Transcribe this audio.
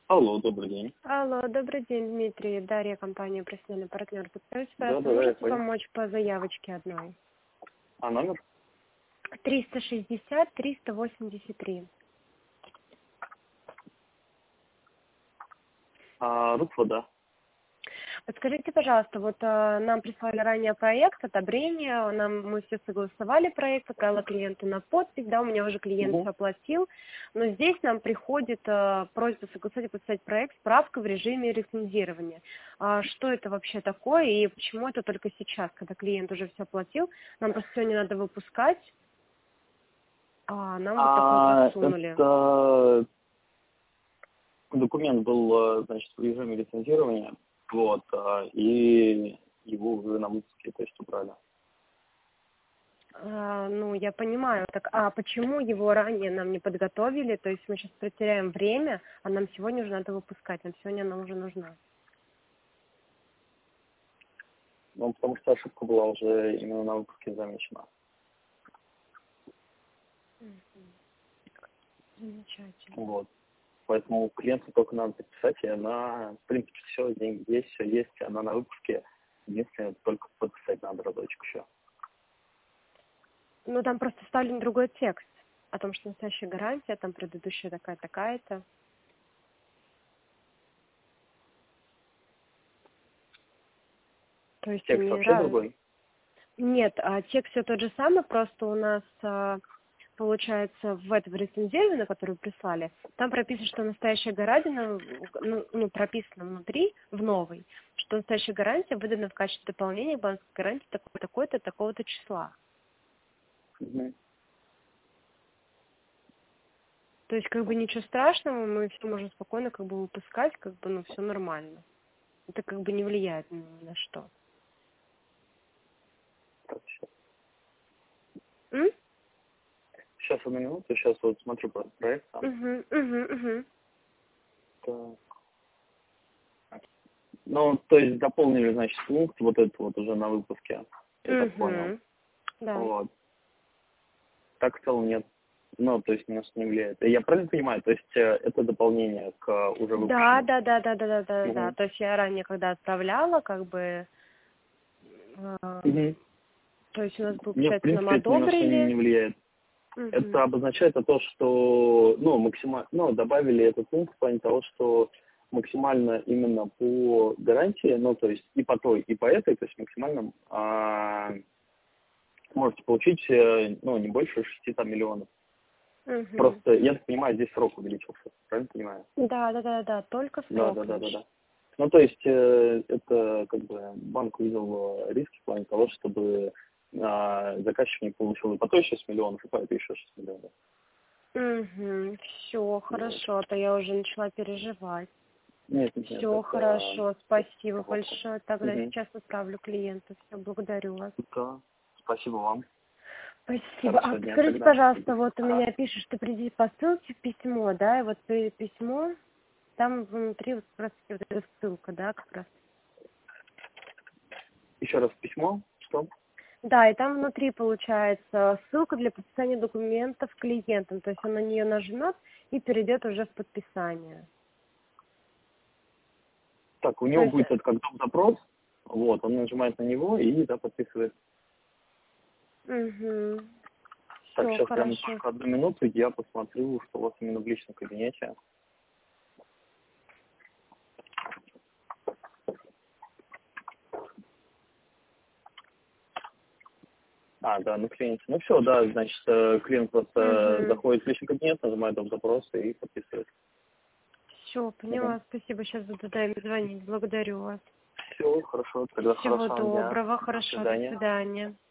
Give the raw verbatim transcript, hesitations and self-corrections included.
Алло, добрый день. Алло, добрый день, Дмитрий. Дарья, компания «Профессиональный партнер». Подскажите, Да, пожалуйста, да, да, я можете понял. помочь по заявочке одной? А номер? триста шестьдесят триста восемьдесят три. А, Руква, да. Подскажите, пожалуйста, вот э, нам прислали ранее проект, одобрение, нам, мы все согласовали проект, отправила клиенту на подпись, да, у меня уже клиент Угу. все оплатил, но здесь нам приходит э, просьба согласовать и подписать проект, справка в режиме лицензирования. А что это вообще такое и почему это только сейчас, когда клиент уже все оплатил, нам просто сегодня надо выпускать, а нам вот такое А, подсунули. это документ был, э, значит, в режиме лицензирования, вот, а, и его уже на выпуске, то есть убрали. А, ну, я понимаю. Так, а почему его ранее нам не подготовили? То есть мы сейчас потеряем время, а нам сегодня уже надо выпускать. Нам сегодня она уже нужна. Ну, потому что ошибка была уже именно на выпуске замечена. Замечательно. Вот. Поэтому клиенту только надо подписать, и она, в принципе, все, деньги есть, все есть, она на выпуске. Единственное, только подписать надо разочек еще. Ну, там просто вставлен другой текст о том, что настоящая гарантия, там предыдущая такая, такая-то. То есть Текст они вообще раз... другой? Нет, а текст все тот же самый, просто у нас... а, получается, в этом рецензировании, которую прислали, там прописано, что настоящая гарантия, ну, ну, прописано внутри, в новой, что настоящая гарантия выдана в качестве дополнения к банковской гарантии такой-то, такой-то, такого-то числа. Угу. То есть, как бы, ничего страшного, мы все можем спокойно, как бы, выпускать, как бы, ну, все нормально. Это, как бы, не влияет ни на что. Так, сейчас. М? Сейчас, одну минуту, сейчас вот смотрю про проект сам. Угу, угу, угу. Так. Ну, то есть дополнили, значит, пункт вот этот вот уже на выпуске, я так понял. Угу. Да. Вот. Так в целом нет. Ну, то есть нас не влияет. Я правильно понимаю, то есть э, это дополнение к э, уже Да, выпущенному? да, да, да, да, да, да, да. Угу. То есть я ранее, когда отправляла, как бы, э, Угу. то есть у нас, Мне, в получается, нам принципе, это ни на что не одобрили. влияет. Это Угу. обозначает то, что, ну, максимально, ну, добавили этот пункт в плане того, что максимально именно по гарантии, ну, то есть и по той, и по этой, то есть максимально а, можете получить, э, ну, не больше шести там, миллионов. Угу. Просто, я так понимаю, здесь срок увеличился, правильно понимаю? Да, да, да, да, только Да, срок да, да, да, лишь. да. Ну, то есть, э, это, как бы, банк увидел э, риски в плане того, чтобы а, заказчик не получил и по той шесть миллионов, и по этой еще шесть миллионов. Угу. Все, Вот. хорошо, а то я уже начала переживать. Нет, нет, нет, Все это хорошо, спасибо ошибка. большое. Тогда Мгм. сейчас отправлю клиенту. Все, благодарю вас. Да. Спасибо вам. Спасибо. А Хорошего дня подскажите, тогда. пожалуйста, вот у Ага. меня пишет, что приди по ссылке в письмо, да, и вот при- письмо, там внутри вот как раз вот эта ссылка, да, как раз. Еще раз письмо. Что? Да, и там внутри получается ссылка для подписания документов клиентам, то есть он на нее нажмет и перейдет уже в подписание. Так, у То него есть, будет это как доп-запрос. Вот, он нажимает на него и да, подписывает. угу. Так, Все сейчас прямо хорошо. только одну минуту, я посмотрю, что у вас именно в личном кабинете. А, да, на клиенте. Ну все, да, значит, э, клиент просто Угу. заходит в личный кабинет, нажимает доп-запрос и подписывает. Все, Угу. поняла. Спасибо. Сейчас буду дай звонить. Благодарю вас. Все, хорошо, тогда Всего хорошего вам дня. доброго. До Хорошо. До свидания. свидания.